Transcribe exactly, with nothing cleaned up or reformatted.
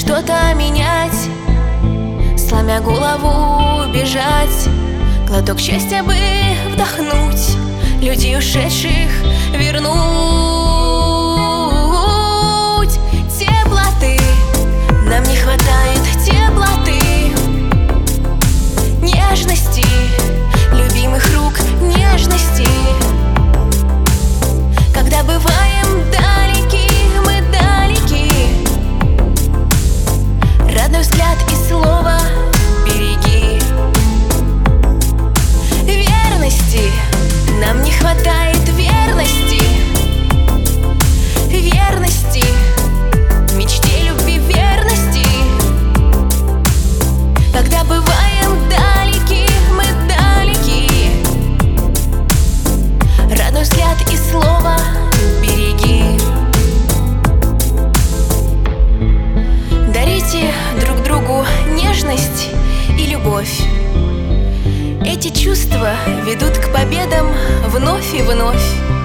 что-то менять, сломя голову бежать, глоток счастья бы вдохнуть, людей ушедших вернуть. Теплоты, нам не хватает теплоты, нежности, любимых рук, нежности. Когда бываем далеки, мы далеки, родной взгляд и слово береги. Верности, нам не хватает верности, верности, мечте, любви, верности. Когда бываем далеки, мы далеки, родной взгляд и слово береги. Дарите друг другу нежность и любовь. Эти чувства ведут к победам вновь и вновь.